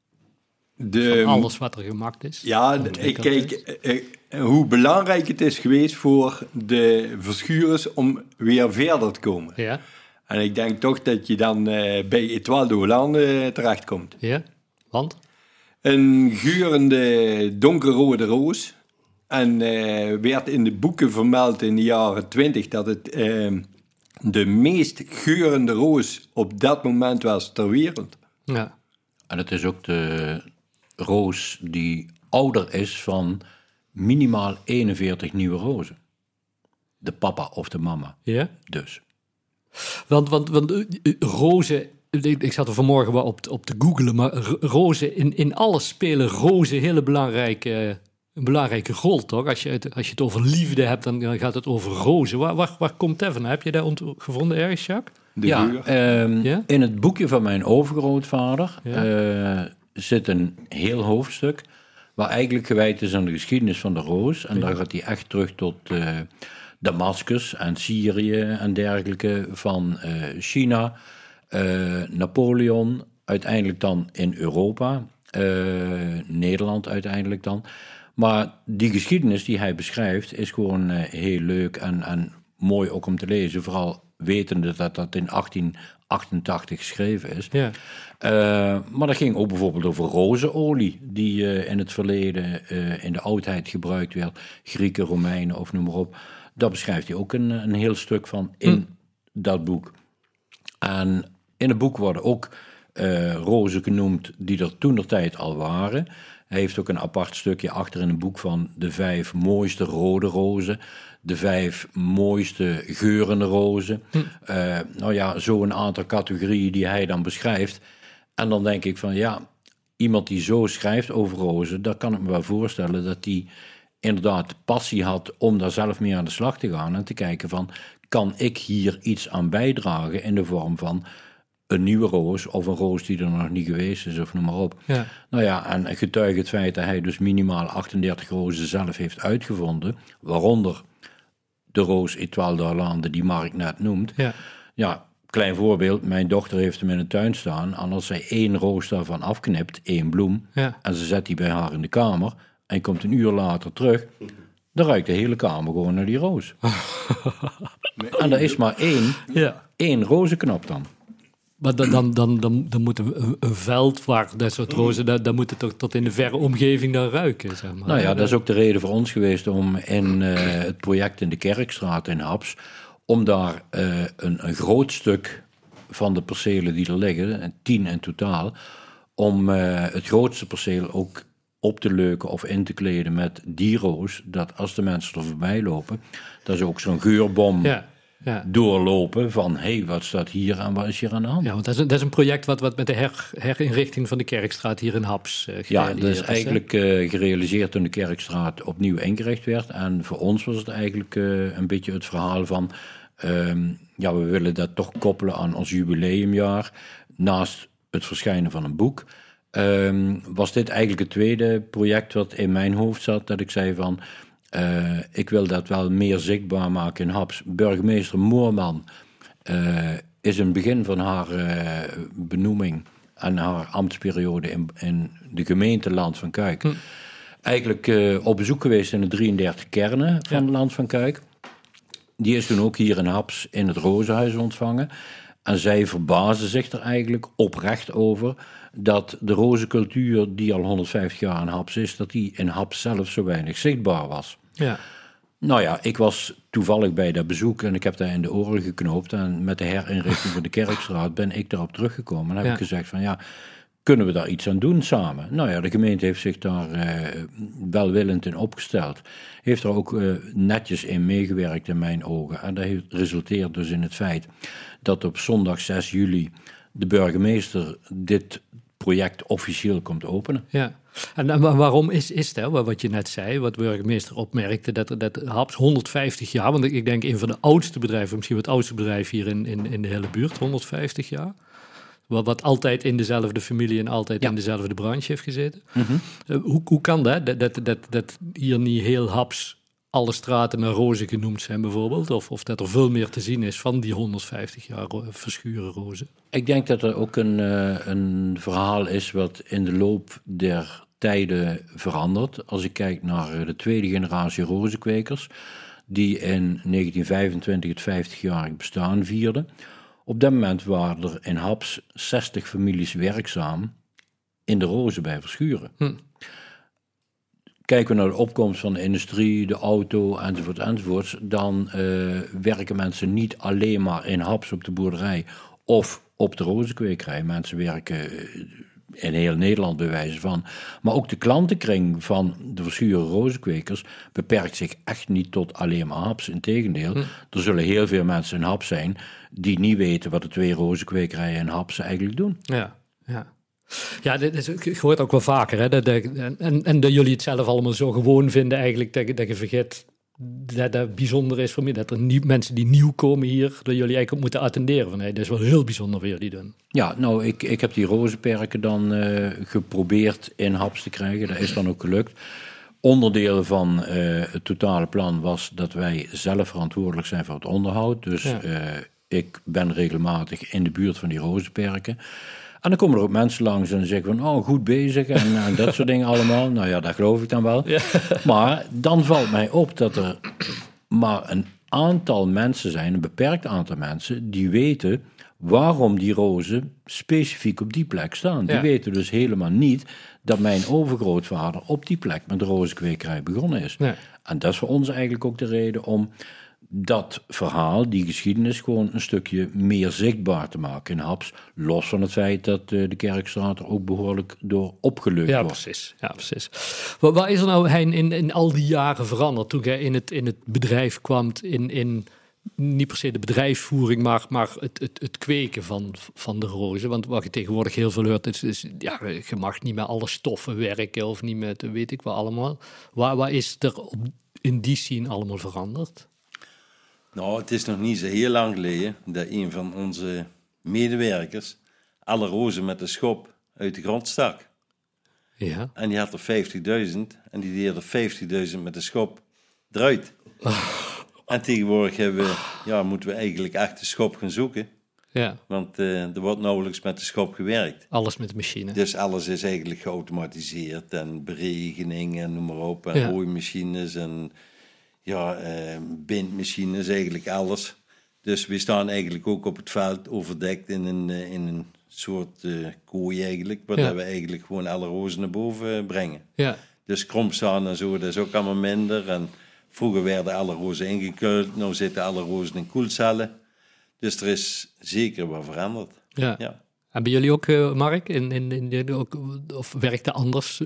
alles wat er gemaakt is? Ja, kijk, hoe belangrijk het is geweest voor de verschuurders om weer verder te komen. Ja. En ik denk toch dat je dan bij Etoile de Hollande terechtkomt. Ja, want? Een geurende donkerrode roos. En werd in de boeken vermeld in de jaren 20 dat het de meest geurende roos op dat moment was ter wereld. Ja. En het is ook de roos die ouder is van minimaal 41 nieuwe rozen. De papa of de mama. Ja? Dus. Want rozen, ik zat er vanmorgen wel op te googlen, maar rozen, in alles spelen rozen een belangrijke rol, toch? Als je het over liefde hebt, dan gaat het over rozen. Waar komt dat van? Heb je dat gevonden ergens, Jacques? In het boekje van mijn overgrootvader zit een heel hoofdstuk waar eigenlijk gewijd is aan de geschiedenis van de roos. En daar gaat hij echt terug tot Damascus en Syrië en dergelijke, van China, Napoleon, uiteindelijk dan in Europa, Nederland uiteindelijk dan. Maar die geschiedenis die hij beschrijft is gewoon heel leuk en mooi ook om te lezen. Vooral wetende dat dat in 1888 geschreven is. Ja. Maar dat ging ook bijvoorbeeld over rozenolie, die in het verleden in de oudheid gebruikt werd. Grieken, Romeinen of noem maar op. Daar beschrijft hij ook een heel stuk van in dat boek. En in het boek worden ook rozen genoemd die er toentertijd al waren. Hij heeft ook een apart stukje achter in het boek van de 5 mooiste rode rozen, de 5 mooiste geurende rozen. Zo'n aantal categorieën die hij dan beschrijft. En dan denk ik van iemand die zo schrijft over rozen, daar kan ik me wel voorstellen dat die inderdaad passie had om daar zelf mee aan de slag te gaan en te kijken van, kan ik hier iets aan bijdragen in de vorm van een nieuwe roos of een roos die er nog niet geweest is of noem maar op. Ja. En getuige het feit dat hij dus minimaal 38 rozen zelf heeft uitgevonden, waaronder de roos Étoile d'Hollande die Mark net noemt. Ja, klein voorbeeld, mijn dochter heeft hem in de tuin staan en als zij 1 roos daarvan afknipt, 1 bloem, en ze zet die bij haar in de kamer en komt een uur later terug, dan ruikt de hele kamer gewoon naar die roos. En er is maar 1 rozenknop dan. Maar dan moet een veld waar dat soort rozen, dan moet het toch tot in de verre omgeving dan ruiken, zeg maar. Nou ja, dat is ook de reden voor ons geweest om in het project in de Kerkstraat in Haps, om daar een groot stuk van de percelen die er liggen, 10 in totaal, om het grootste perceel ook op te leuken of in te kleden met die roos, dat als de mensen er voorbij lopen, dat ze ook zo'n geurbom doorlopen van, wat staat hier en wat is hier aan de hand? Ja, want dat is een project wat met de herinrichting van de Kerkstraat hier in Haps gerealiseerd is. Ja, dat is eigenlijk gerealiseerd toen de Kerkstraat opnieuw ingericht werd. En voor ons was het eigenlijk een beetje het verhaal van, we willen dat toch koppelen aan ons jubileumjaar. Naast het verschijnen van een boek, was dit eigenlijk het tweede project wat in mijn hoofd zat, dat ik zei van, ik wil dat wel meer zichtbaar maken in Haps. Burgemeester Moorman is in het begin van haar benoeming en haar ambtsperiode in de gemeente Land van Kuik eigenlijk op bezoek geweest in de 33 kernen van Land van Kuik. Die is toen ook hier in Haps in het Rozenhuis ontvangen. En zij verbazen zich er eigenlijk oprecht over dat de rozencultuur die al 150 jaar in Haps is, dat die in Haps zelf zo weinig zichtbaar was. Ja. Nou ja, ik was toevallig bij dat bezoek en ik heb daar in de oren geknoopt. En met de herinrichting van de Kerkstraat ben ik daarop teruggekomen. En heb ik gezegd van kunnen we daar iets aan doen samen? Nou ja, de gemeente heeft zich daar welwillend in opgesteld. Heeft er ook netjes in meegewerkt in mijn ogen. En dat resulteert dus in het feit dat op zondag 6 juli de burgemeester dit project officieel komt openen. Ja. En waarom is het, wat je net zei, wat de burgemeester opmerkte, dat Haps 150 jaar, want ik denk een van de oudste bedrijven, misschien het oudste bedrijf hier in de hele buurt, 150 jaar, wat altijd in dezelfde familie en altijd in dezelfde branche heeft gezeten. Mm-hmm. Hoe kan dat hier niet heel Haps alle straten naar rozen genoemd zijn bijvoorbeeld? Of dat er veel meer te zien is van die 150 jaar verschuren rozen? Ik denk dat er ook een verhaal is wat in de loop der tijden verandert. Als ik kijk naar de tweede generatie rozenkwekers, die in 1925 het 50-jarig bestaan vierden. Op dat moment waren er in Haps 60 families werkzaam in de rozen bij Verschuren. Kijken we naar de opkomst van de industrie, de auto enzovoort, dan werken mensen niet alleen maar in Haps op de boerderij of op de rozenkwekerij. Mensen werken in heel Nederland bij wijze van. Maar ook de klantenkring van de Verschuren rozenkwekers beperkt zich echt niet tot alleen maar Haps. Integendeel, er zullen heel veel mensen in Haps zijn die niet weten wat de 2 rozenkwekerijen in Haps eigenlijk doen. Ja, je hoort ook wel vaker, hè, en dat jullie het zelf allemaal zo gewoon vinden eigenlijk, dat je vergeet dat bijzonder is voor mij, dat er mensen die nieuw komen hier, dat jullie eigenlijk op moeten attenderen van, dat is wel heel bijzonder wat jullie doen. Ja, nou, ik heb die rozenperken dan geprobeerd in Haps te krijgen, dat is dan ook gelukt. Onderdeel van het totale plan was dat wij zelf verantwoordelijk zijn voor het onderhoud, dus ik ben regelmatig in de buurt van die rozenperken. En dan komen er ook mensen langs en zeggen van, goed bezig en dat soort dingen allemaal. Nou ja, dat geloof ik dan wel. Ja. Maar dan valt mij op dat er maar een aantal mensen zijn, een beperkt aantal mensen, die weten waarom die rozen specifiek op die plek staan. Die weten dus helemaal niet dat mijn overgrootvader op die plek met de rozenkwekerij begonnen is. Ja. En dat is voor ons eigenlijk ook de reden om dat verhaal, die geschiedenis, gewoon een stukje meer zichtbaar te maken in Haps. Los van het feit dat de Kerkstraat er ook behoorlijk door opgelucht wordt. Ja, precies. Wat is er nou, Hein, in al die jaren veranderd toen jij in het bedrijf kwam, in niet per se de bedrijfsvoering, maar het kweken van de rozen? Want wat je tegenwoordig heel veel hoort, is je mag niet met alle stoffen werken of niet met weet ik wat allemaal. Waar is er in die scene allemaal veranderd? Nou, het is nog niet zo heel lang geleden dat een van onze medewerkers alle rozen met de schop uit de grond stak. Ja. En die had er 50.000 en die deed er 50.000 met de schop eruit. En tegenwoordig moeten we eigenlijk echt de schop gaan zoeken. Ja. Want er wordt nauwelijks met de schop gewerkt. Alles met de machine. Dus alles is eigenlijk geautomatiseerd en beregening en noem maar op. En rooimachines en bindmachines, eigenlijk alles. Dus we staan eigenlijk ook op het veld overdekt in een soort kooi eigenlijk. Waar we eigenlijk gewoon alle rozen naar boven brengen. Ja. Dus kromstaan en zo, dat is ook allemaal minder. En vroeger werden alle rozen ingekuld, nu zitten alle rozen in koelcellen. Dus er is zeker wat veranderd. Ja. En bij jullie ook, Mark, of werkt het anders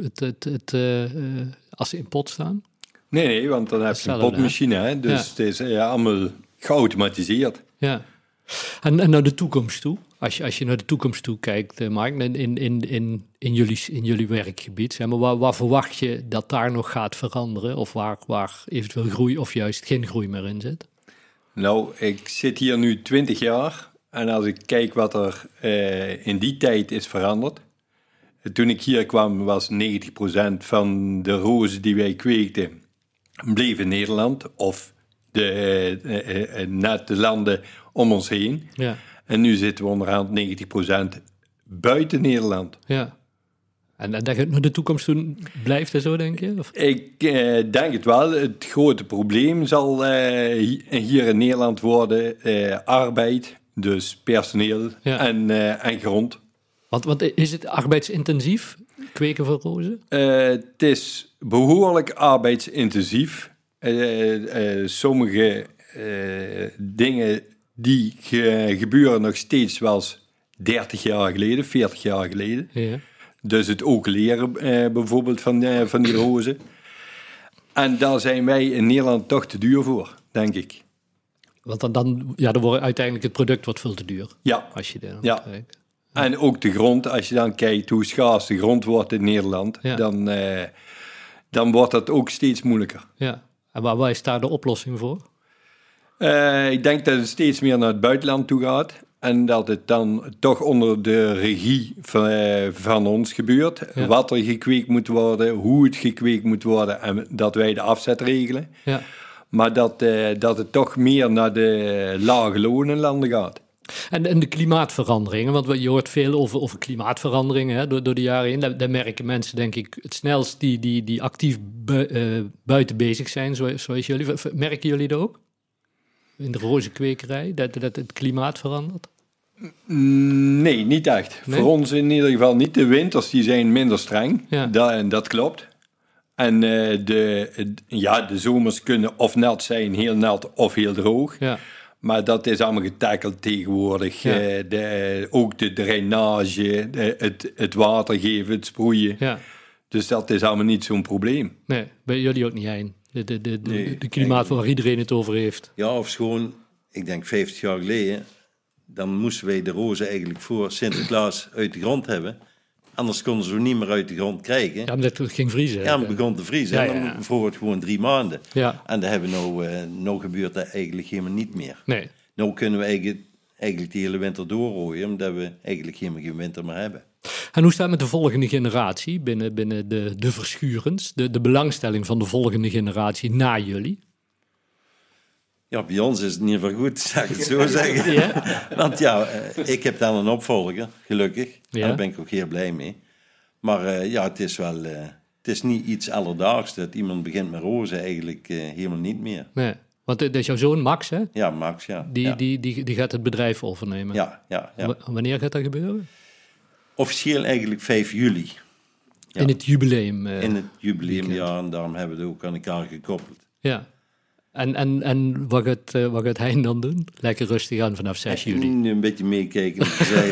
als ze in pot staan? Nee, want dan heb je een potmachine, hè? Dus het is allemaal geautomatiseerd. Ja. En naar de toekomst toe? Als je naar de toekomst toe kijkt, Mark, in jullie werkgebied, zeg maar, waar verwacht je dat daar nog gaat veranderen? Of waar eventueel groei of juist geen groei meer in zit? Nou, ik zit hier nu 20 jaar. En als ik kijk wat er in die tijd is veranderd. Toen ik hier kwam was 90% van de rozen die wij kweekten bleef in Nederland. Of net de landen om ons heen. Ja. En nu zitten we onderhand 90% buiten Nederland. Ja. En dat je naar de toekomst toe blijft en zo, denk je? Of? Ik denk het wel. Het grote probleem zal hier in Nederland worden arbeid, dus personeel en grond. Want is het arbeidsintensief, kweken van rozen? Het is behoorlijk arbeidsintensief. Sommige dingen die gebeuren nog steeds zoals 30 jaar geleden, 40 jaar geleden. Ja. Dus het ook leren bijvoorbeeld van die rozen. En daar zijn wij in Nederland toch te duur voor, denk ik. Want dan wordt uiteindelijk het product wat veel te duur. Ja. Als je En ook de grond, als je dan kijkt hoe schaars de grond wordt in Nederland, dan wordt dat ook steeds moeilijker. Ja. En waar is daar de oplossing voor? Ik denk dat het steeds meer naar het buitenland toe gaat. En dat het dan toch onder de regie van ons gebeurt. Ja. Wat er gekweekt moet worden, hoe het gekweekt moet worden. En dat wij de afzet regelen. Ja. Maar dat het toch meer naar de lage lonenlanden gaat. En de klimaatveranderingen, want je hoort veel over klimaatveranderingen door de jaren heen. Daar merken mensen, denk ik, het snelst die actief buiten bezig zijn, zoals jullie. Merken jullie dat ook? In de rozenkwekerij, dat het klimaat verandert? Nee, niet echt. Nee? Voor ons in ieder geval niet. De winters die zijn minder streng, dat klopt. En de zomers kunnen of nat zijn, heel nat of heel droog. Ja. Maar dat is allemaal getackeld tegenwoordig. Ja. Ook de drainage, het water geven, het sproeien. Ja. Dus dat is allemaal niet zo'n probleem. Nee, bij jullie ook niet heen. De klimaat waar iedereen het over heeft. Ja, of gewoon, ik denk 50 jaar geleden, dan moesten wij de rozen eigenlijk voor Sinterklaas uit de grond hebben. Anders konden ze niet meer uit de grond krijgen. Ja, omdat het ging vriezen. Ja, het begon te vriezen. Ja, en dan vroeg het gewoon 3 maanden. Ja. En dat hebben nou gebeurt dat eigenlijk helemaal niet meer. Nee. Nou kunnen we eigenlijk de hele winter doorrooien, omdat we eigenlijk helemaal geen winter meer hebben. En hoe staat het met de volgende generatie binnen de Verschuurens? De belangstelling van de volgende generatie na jullie? Ja, bij ons is het in ieder geval goed, zou ik het zo zeggen. Ja? Want ik heb dan een opvolger, gelukkig. Ja. En daar ben ik ook heel blij mee. Maar het is wel... het is niet iets alledaags dat iemand begint met rozen eigenlijk helemaal niet meer. Nee, want dat is jouw zoon Max, hè? Ja, Max, ja. Die gaat het bedrijf overnemen. Ja. Wanneer gaat dat gebeuren? Officieel eigenlijk 5 juli. Ja. In het jubileum. In het jubileumjaar, en daarom hebben we het ook aan elkaar gekoppeld. Ja. En wat gaat hij dan doen? Lekker rustig aan vanaf 6 juli. Een beetje meekijken.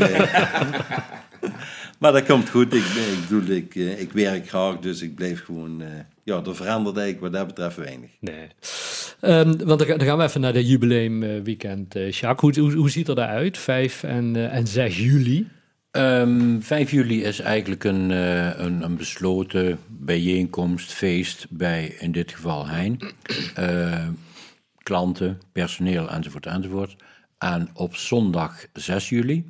Maar dat komt goed. Ik werk graag, dus ik blijf gewoon... er verandert eigenlijk wat dat betreft weinig. Nee. Want dan gaan we even naar de jubileumweekend. Jacques, hoe ziet er eruit? 5 en 6 juli? 5 juli is eigenlijk een besloten bijeenkomst, feest bij, in dit geval Hein. Klanten, personeel enzovoort. En op zondag 6 juli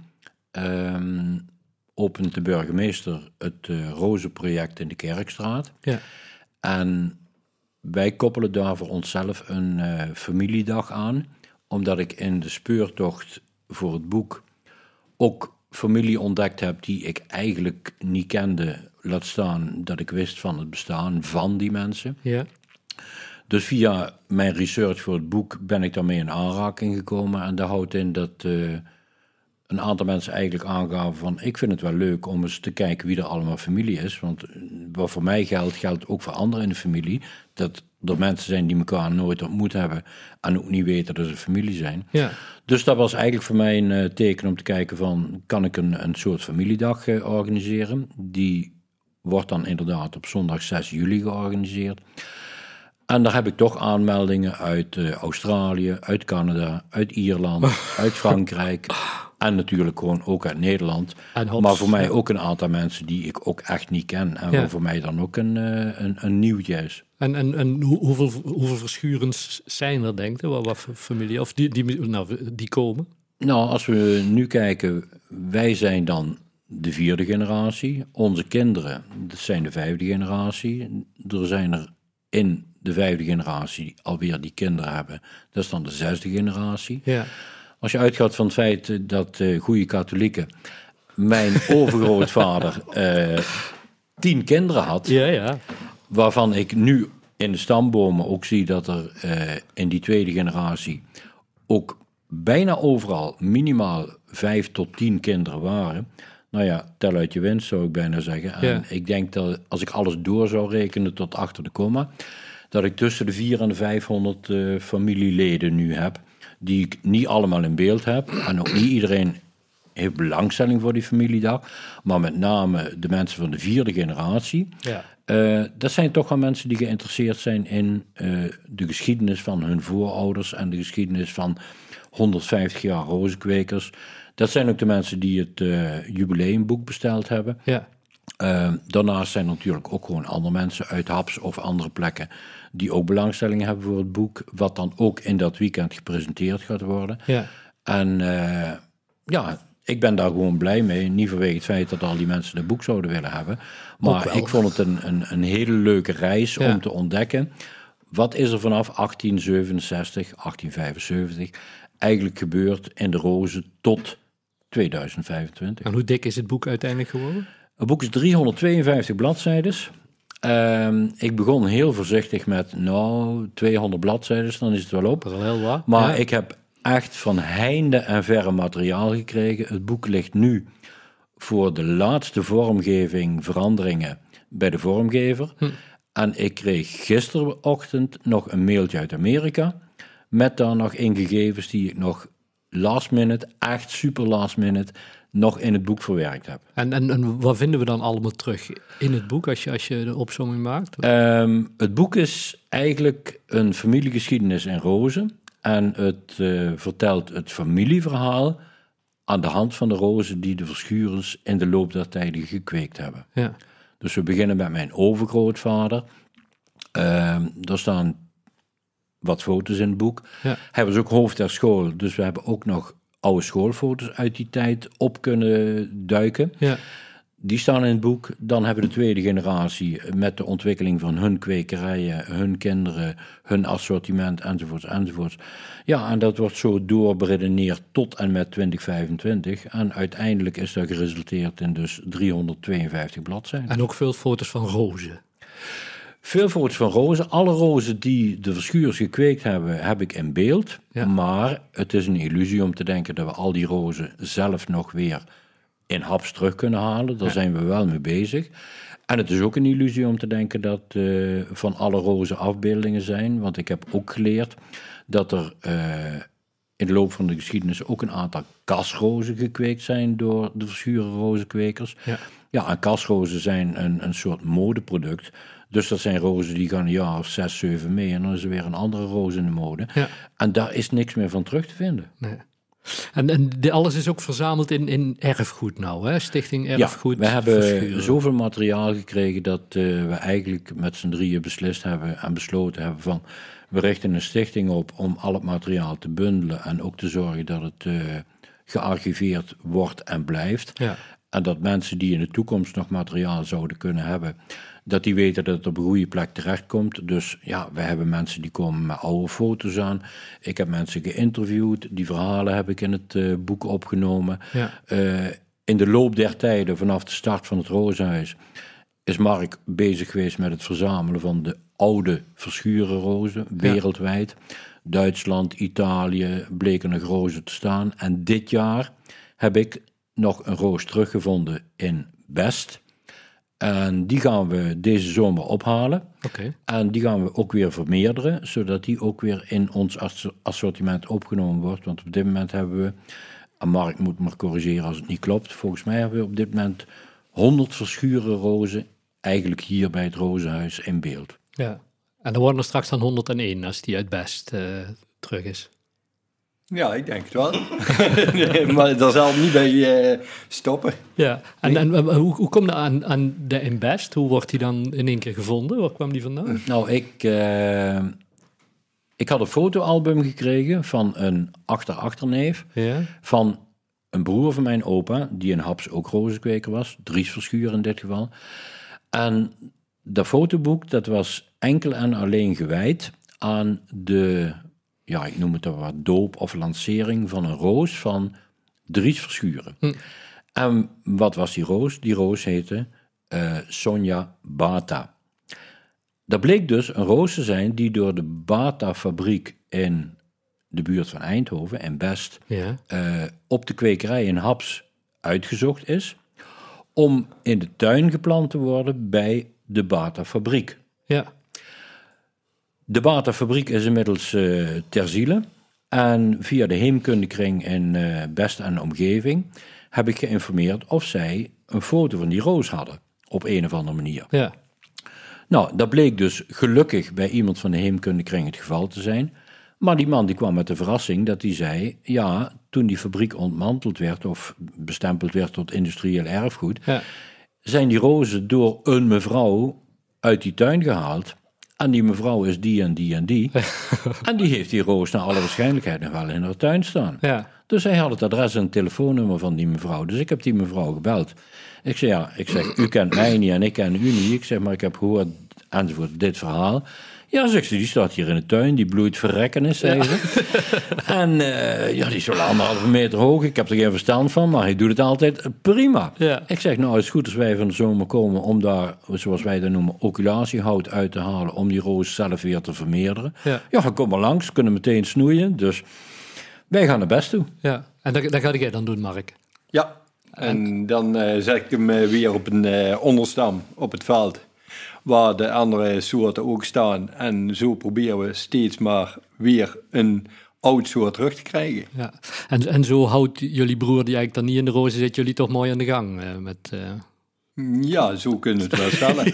opent de burgemeester het Rozenproject in de Kerkstraat. Ja. En wij koppelen daar voor onszelf een familiedag aan, omdat ik in de speurtocht voor het boek ook familie ontdekt heb die ik eigenlijk niet kende, laat staan dat ik wist van het bestaan van die mensen. Ja. Dus via mijn research voor het boek ben ik daarmee in aanraking gekomen. En dat houdt in dat een aantal mensen eigenlijk aangaven van... ik vind het wel leuk om eens te kijken wie er allemaal familie is. Want wat voor mij geldt ook voor anderen in de familie. Dat er mensen zijn die elkaar nooit ontmoet hebben en ook niet weten dat ze familie zijn. Ja. Dus dat was eigenlijk voor mij een teken om te kijken van... kan ik een soort familiedag organiseren? Die wordt dan inderdaad op zondag 6 juli georganiseerd. En daar heb ik toch aanmeldingen uit Australië, uit Canada, uit Ierland, uit Frankrijk... En natuurlijk gewoon ook uit Nederland. Maar voor mij ook een aantal mensen die ik ook echt niet ken. En waar voor mij dan ook een nieuwtje is. En hoeveel verschurens zijn er, denk je? Wat voor familie? Of die komen? Nou, als we nu kijken, wij zijn dan de 4e generatie. Onze kinderen, dat zijn de 5e generatie. Er zijn er in de 5e generatie alweer die kinderen hebben. Dat is dan de 6e generatie. Ja. Als je uitgaat van het feit dat goede katholieken... mijn overgrootvader 10 kinderen had... Ja. Waarvan ik nu in de stambomen ook zie dat er in die 2e generatie... ook bijna overal minimaal 5 tot 10 kinderen waren. Nou ja, tel uit je winst zou ik bijna zeggen. En ja. Ik denk dat als ik alles door zou rekenen tot achter de komma... dat ik tussen de 400 en de 500 familieleden nu heb... die ik niet allemaal in beeld heb. En ook niet iedereen heeft belangstelling voor die familiedag. Maar met name de mensen van de 4e generatie. Ja. Dat zijn toch wel mensen die geïnteresseerd zijn in de geschiedenis van hun voorouders. En de geschiedenis van 150 jaar rozenkwekers. Dat zijn ook de mensen die het jubileumboek besteld hebben. Ja. Daarnaast zijn er natuurlijk ook gewoon andere mensen uit Haps of andere plekken... die ook belangstelling hebben voor het boek... wat dan ook in dat weekend gepresenteerd gaat worden. Ja. En ik ben daar gewoon blij mee. Niet vanwege het feit dat al die mensen het boek zouden willen hebben. Maar ik vond het een hele leuke reis om te ontdekken... wat is er vanaf 1867, 1875... eigenlijk gebeurd in de Rozen tot 2025. En hoe dik is het boek uiteindelijk geworden? Het boek is 352 bladzijdes. Ik begon heel voorzichtig met 200 bladzijdes, dan is het wel op. Dat is wel heel wat. Maar ik heb echt van heinde en verre materiaal gekregen. Het boek ligt nu voor de laatste vormgeving, veranderingen bij de vormgever. En ik kreeg gisterochtend nog een mailtje uit Amerika... met daar nog gegevens die ik nog last minute, echt super last minute... nog in het boek verwerkt heb. En wat vinden we dan allemaal terug in het boek als je de opsomming maakt? Het boek is eigenlijk een familiegeschiedenis in rozen. En het vertelt het familieverhaal aan de hand van de rozen die de Verschuurens in de loop der tijden gekweekt hebben. Ja. Dus we beginnen met mijn overgrootvader. Daar staan wat foto's in het boek. Ja. Hij was ook hoofd der school, dus we hebben ook nog oude schoolfoto's uit die tijd op kunnen duiken. Ja. Die staan in het boek. Dan hebben we de 2e generatie met de ontwikkeling van hun kwekerijen, hun kinderen, hun assortiment enzovoorts. Ja, en dat wordt zo doorberedeneerd tot en met 2025. En uiteindelijk is dat geresulteerd in dus 352 bladzijden. En ook veel foto's van rozen. Veel foto's van rozen. Alle rozen die de Verschuurs gekweekt hebben, heb ik in beeld. Ja. Maar het is een illusie om te denken dat we al die rozen zelf nog weer in Haps terug kunnen halen. Daar zijn we wel mee bezig. En het is ook een illusie om te denken dat van alle rozen afbeeldingen zijn. Want ik heb ook geleerd dat er in de loop van de geschiedenis ook een aantal kasrozen gekweekt zijn door de Verschuren rozenkwekers. Ja, en kasrozen zijn een soort modeproduct. Dus dat zijn rozen die gaan een jaar of 6, 7 mee en dan is er weer een andere roos in de mode. Ja. En daar is niks meer van terug te vinden. Nee. En alles is ook verzameld in erfgoed nou, hè? Stichting Erfgoed. Ja, we hebben zoveel materiaal gekregen dat we eigenlijk met z'n drieën beslist hebben en besloten hebben van, we richten een stichting op om al het materiaal te bundelen en ook te zorgen dat het gearchiveerd wordt en blijft. Ja. En dat mensen die in de toekomst nog materiaal zouden kunnen hebben, dat die weten dat het op een goede plek terechtkomt. Dus ja, we hebben mensen die komen met oude foto's aan. Ik heb mensen geïnterviewd. Die verhalen heb ik in het boek opgenomen. Ja. In de loop der tijden, vanaf de start van het Rozenhuis, is Mark bezig geweest met het verzamelen van de oude Verschuren rozen, wereldwijd. Duitsland, Italië bleken nog rozen te staan. En dit jaar heb ik nog een roos teruggevonden in Best. En die gaan we deze zomer ophalen. Okay. En die gaan we ook weer vermeerderen, zodat die ook weer in ons assortiment opgenomen wordt. Want op dit moment hebben we, en Mark moet maar corrigeren als het niet klopt, volgens mij hebben we op dit moment 100 Verschuren rozen eigenlijk hier bij het Rozenhuis in beeld. Ja, en dan worden er straks dan 101 als die uit Best terug is. Ja, ik denk het wel. Nee, maar daar zal niet bij stoppen. Ja, en hoe komt dat aan de Inbest? Hoe wordt die dan in één keer gevonden? Waar kwam die vandaan? Nou, ik had een fotoalbum gekregen van een achterneef van een broer van mijn opa, die in Haps ook rozenkweker was, Dries Verschuren in dit geval. En dat fotoboek, dat was enkel en alleen gewijd aan de, ja, ik noem het dan wat, doop of lancering van een roos van Dries Verschuren. En wat was die roos? Die roos heette Sonja Bata. Dat bleek dus een roos te zijn die door de Bata-fabriek in de buurt van Eindhoven, in Best, op de kwekerij in Haps uitgezocht is, om in de tuin geplant te worden bij de Bata-fabriek. Ja. De Bata-fabriek is inmiddels ter ziele. En via de heemkundekring in Best en de omgeving heb ik geïnformeerd of zij een foto van die roos hadden. Op een of andere manier. Ja. Nou, dat bleek dus gelukkig bij iemand van de heemkundekring het geval te zijn. Maar die man die kwam met de verrassing dat hij zei, ja, toen die fabriek ontmanteld werd of bestempeld werd tot industrieel erfgoed, zijn die rozen door een mevrouw uit die tuin gehaald. En die mevrouw is die en die en die. En die heeft die roos naar alle waarschijnlijkheid nog wel in haar tuin staan. Ja. Dus hij had het adres en het telefoonnummer van die mevrouw. Dus ik heb die mevrouw gebeld. Ik zeg, u kent mij niet en ik ken u niet. Ik zeg, maar ik heb gehoord, enzovoort, dit verhaal. Ja, zegt ze, die staat hier in de tuin, die bloeit verrekken is, zei ze. En die is wel 1,5 meter hoog, ik heb er geen verstand van, maar hij doet het altijd prima. Ja. Ik zeg, nou, het is goed als wij van de zomer komen om daar, zoals wij dat noemen, oculatiehout uit te halen, om die roos zelf weer te vermeerderen. Ja, kom maar langs, kunnen meteen snoeien, dus wij gaan naar Best toe. Ja, en dat ga jij dan doen, Mark? Ja, en dan zet ik hem weer op een onderstam op het veld, waar de andere soorten ook staan. En zo proberen we steeds maar weer een oud soort terug te krijgen. Ja. En zo houdt jullie broer, die eigenlijk dan niet in de rozen zit, jullie toch mooi aan de gang met... Ja, zo kunnen we het wel stellen.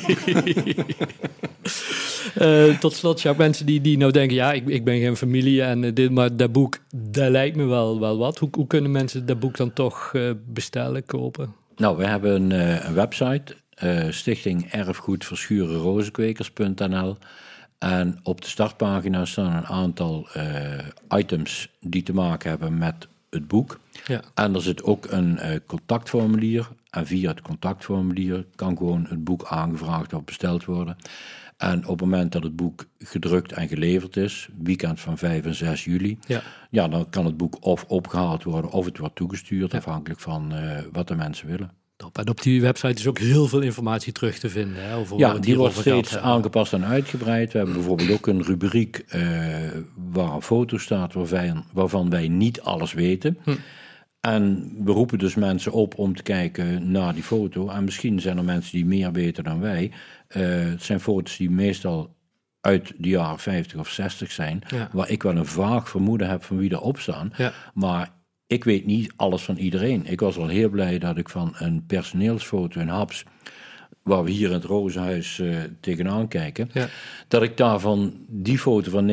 Tot slot, Jacques, mensen die nou denken, ja, ik ben geen familie en dit, maar dat boek, dat lijkt me wel wat. Hoe kunnen mensen dat boek dan toch bestellen, kopen? Nou, we hebben een website, Stichting Erfgoed Verschuren Rozenkwekers.nl. En op de startpagina staan een aantal items die te maken hebben met het boek. Ja. En er zit ook een contactformulier. En via het contactformulier kan gewoon het boek aangevraagd of besteld worden. En op het moment dat het boek gedrukt en geleverd is, weekend van 5 en 6 juli... Ja, dan kan het boek of opgehaald worden of het wordt toegestuurd, afhankelijk van wat de mensen willen. En op die website is ook heel veel informatie terug te vinden. Hè, over die wordt steeds aangepast en uitgebreid. We hebben bijvoorbeeld ook een rubriek waar een foto staat waarvan wij niet alles weten. En we roepen dus mensen op om te kijken naar die foto. En misschien zijn er mensen die meer weten dan wij. Het zijn foto's die meestal uit de jaren 50 of 60 zijn. Ja. Waar ik wel een vaag vermoeden heb van wie erop staan. Ja. Maar ik weet niet alles van iedereen. Ik was al heel blij dat ik van een personeelsfoto in Haps, waar we hier in het Rozenhuis tegenaan kijken, dat ik daarvan die foto van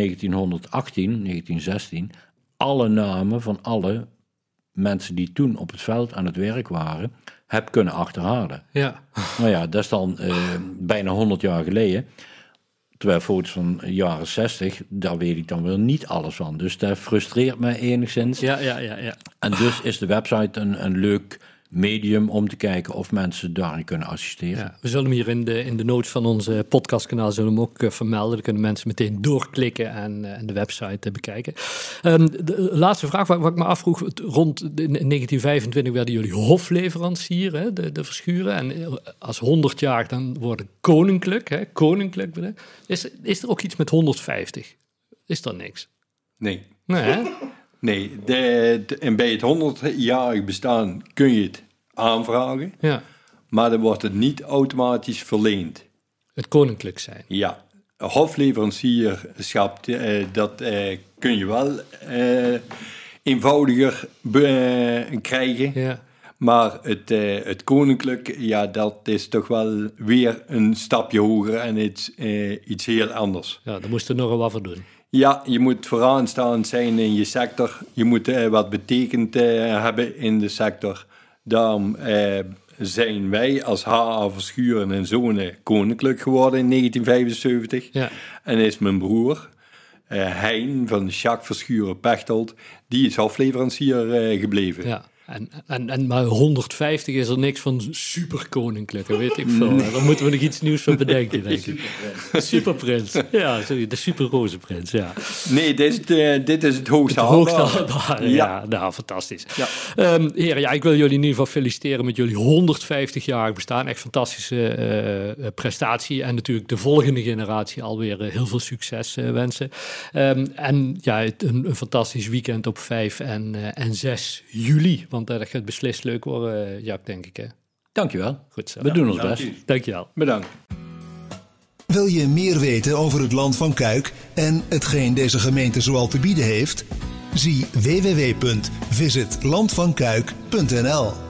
1916, alle namen van alle mensen die toen op het veld aan het werk waren, heb kunnen achterhalen. Ja. Nou ja, dat is dan bijna 100 jaar geleden. Terwijl foto's van de jaren 60, daar weet ik dan weer niet alles van. Dus dat frustreert mij enigszins. Ja. En dus is de website een leuk medium om te kijken of mensen daarin kunnen assisteren. Ja, we zullen hem hier in de notes van onze podcastkanaal zullen hem ook vermelden. Dan kunnen mensen meteen doorklikken en de website bekijken. De laatste vraag wat ik me afvroeg. Rond 1925 werden jullie hofleverancier, hè, de Verschuren. En als 100 jaar dan worden koninklijk. Hè, koninklijk. Is er ook iets met 150? Is er niks? Nee. Nee, hè? Nee, en bij het 100-jarig bestaan kun je het aanvragen, maar dan wordt het niet automatisch verleend. Het koninklijk zijn. Ja, hofleverancierschap, dat kun je wel eenvoudiger krijgen, maar het koninklijk, dat is toch wel weer een stapje hoger en iets heel anders. Ja, daar moest je nog wat voor doen. Ja, je moet vooraanstaand zijn in je sector. Je moet wat betekend hebben in de sector. Daarom zijn wij als H.A. Verschuren en Zonen koninklijk geworden in 1975. Ja. En is mijn broer, Hein van Jacques Verschuren Pechtold, die is hofleverancier gebleven. Ja. En maar 150 is er niks van superkoninklijke, weet ik veel. Nee. Dan moeten we nog iets nieuws van bedenken, denk ik. Superprins. Ja, sorry, de superrozenprins, ja. Nee, dit is het hoogste haalbare. Ja, nou, fantastisch. Ja. Heren, ik wil jullie in ieder geval feliciteren met jullie 150-jarig bestaan. Echt fantastische prestatie. En natuurlijk de volgende generatie alweer heel veel succes wensen. En ja, een fantastisch weekend op 5 en 6 juli. Want dat gaat beslist leuk worden, Jack, denk ik. Hè? Dankjewel. Goed zo. We doen ons best. Dankjewel. Bedankt. Wil je meer weten over het Land van Cuijk en hetgeen deze gemeente zoal te bieden heeft? Zie www.visitlandvancuik.nl